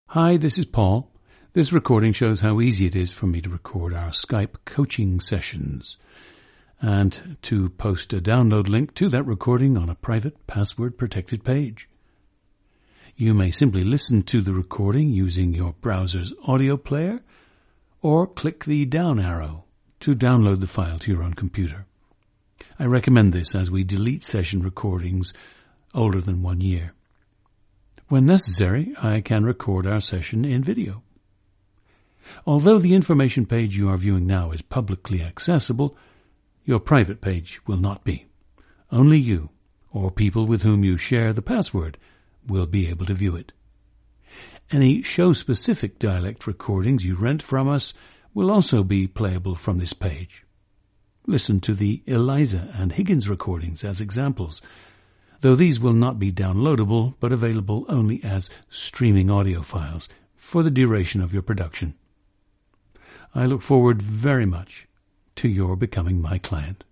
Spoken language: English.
Hi, this is Paul. This recording shows how easy it is for me to record our Skype coaching sessions and to post a download link to that recording on a private password-protected page. You may simply listen to the recording using your browser's audio player or click the down arrow to download the file to your own computer. I recommend this as we delete session recordings older than 1 year. When necessary, I can record our session in video. Although the information page you are viewing now is publicly accessible, your private page will not be. Only you, or people with whom you share the password, will be able to view it. Any show-specific dialect recordings you rent from us will also be playable from this page. Listen to the Eliza and Higgins recordings as examples, though these will not be downloadable but available only as streaming audio files for the duration of your production. I look forward very much to your becoming my client.